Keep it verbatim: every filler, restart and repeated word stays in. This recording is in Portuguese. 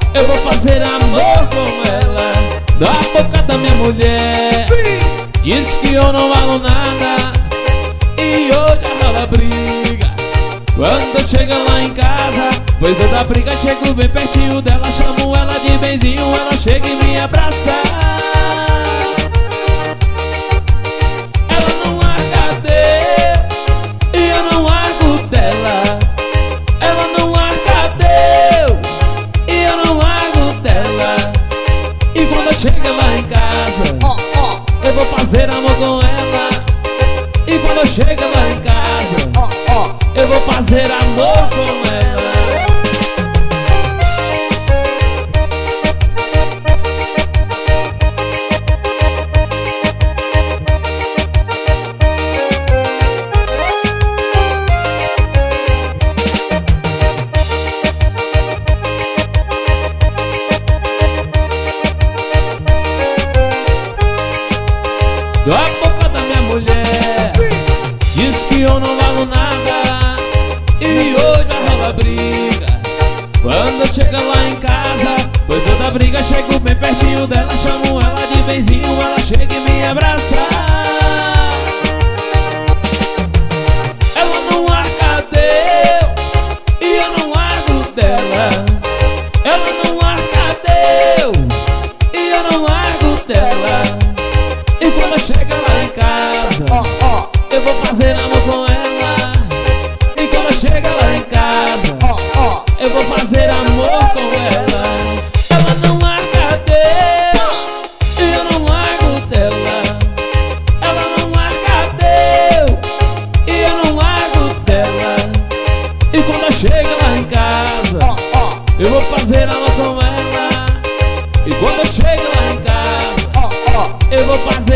eu vou fazer amor com ela, na boca da minha mulher. Diz que eu não valo nada e hoje rola briga. Quando eu chego lá em casa, pois eu da briga chego bem pertinho dela, chamo ela de benzinho, ela chega e me abraça. Ela não larga Deus e eu não largo dela. Ela não larga Deus e eu não largo dela. E quando eu chego lá em casa, eu vou fazer amor com ela. E quando eu chego lá em casa, eu vou fazer amor com ela. Da boca da minha mulher, diz que eu não valo nada e hoje rola briga. Quando eu chego lá em casa, pois eu da briga chego bem pertinho dela, chamo ela de benzinho, ela chega e me abraça. Ela não larga Deus e eu não largo dela. Ela não larga Deus e eu não largo dela. E quando chega lá em casa, eu vou fazer amor com ela. E quando chega lá em casa, eu vou fazer amor com ela. Ela não larga Deus e eu não largo dela. Ela não larga Deus e eu não largo dela. E quando chega lá em casa, eu vou fazer amor com ela. E quando chega lá em casa, eu vou fazer